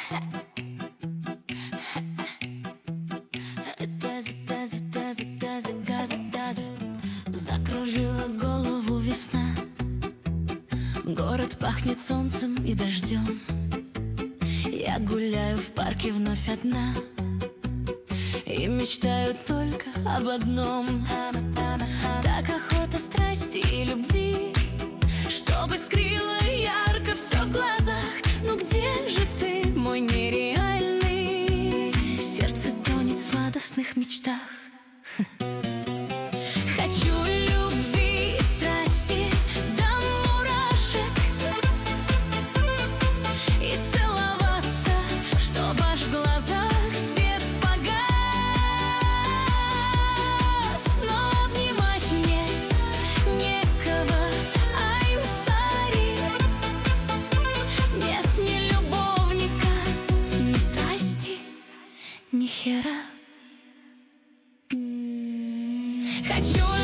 Закружила голову весна. Город пахнет солнцем и дождем. Я гуляю в парке вновь одна и мечтаю только об одном. Так охота страсти и любви, чтобы искрило ярко все в глазах. Ну где же ты, мой нереальный? Сердце тонет в сладостных мечтах. Хочу любви и страсти до мурашек и целоваться, чтоб аж в глазах свет погас. Но обнимать мне некого, I'm sorry. Нет ни любовника, ни страсти, ни хера. Хочу